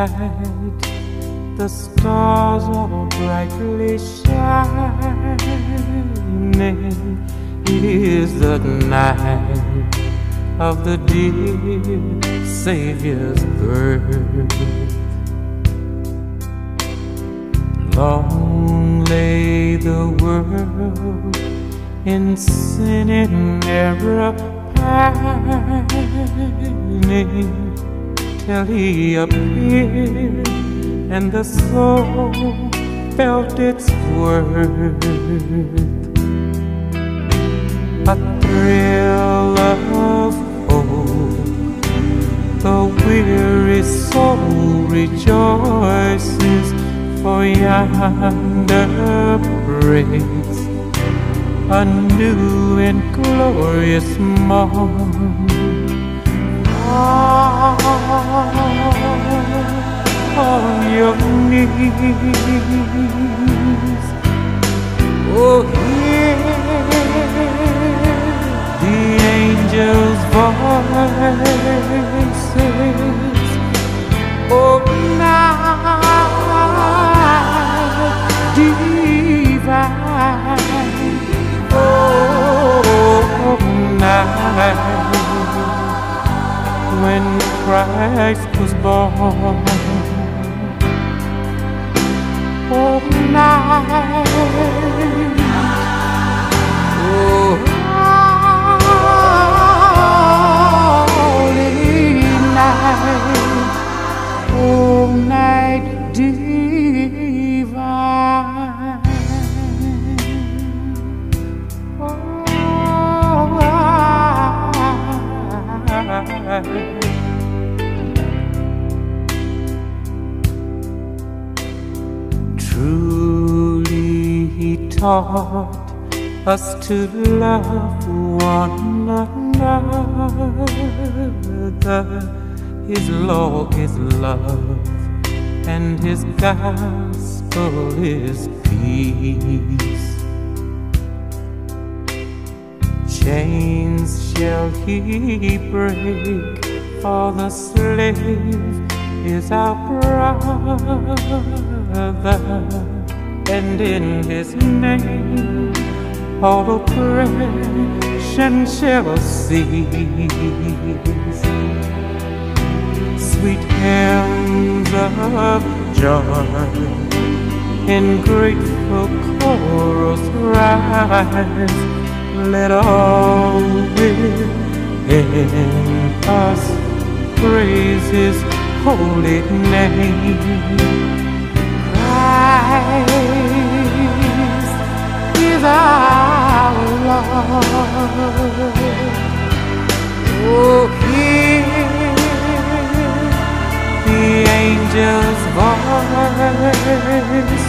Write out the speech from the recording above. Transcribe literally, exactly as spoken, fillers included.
night, the stars are brightly shining. It is the night of the dear Savior's birth. Long lay the world in sin and error pining, till He appeared and the soul felt its worth. A thrill of hope, the weary soul rejoices, for yonder breaks a new and glorious morn. On your knees, oh, hear the angels' voices. Oh, night divine, oh, night when Christ was born. Oh, night, oh, holy night, oh, night divine. Oh, I, truly He taught us to love one another. His law is love, and His gospel is peace. Chains shall He break, for the slave is our brother, and in His name all oppression shall cease. Sweet hymns of joy in grateful chorus rise. Let all within us praise His holy name. Christ is our Lord. Oh, hear the angels' voice.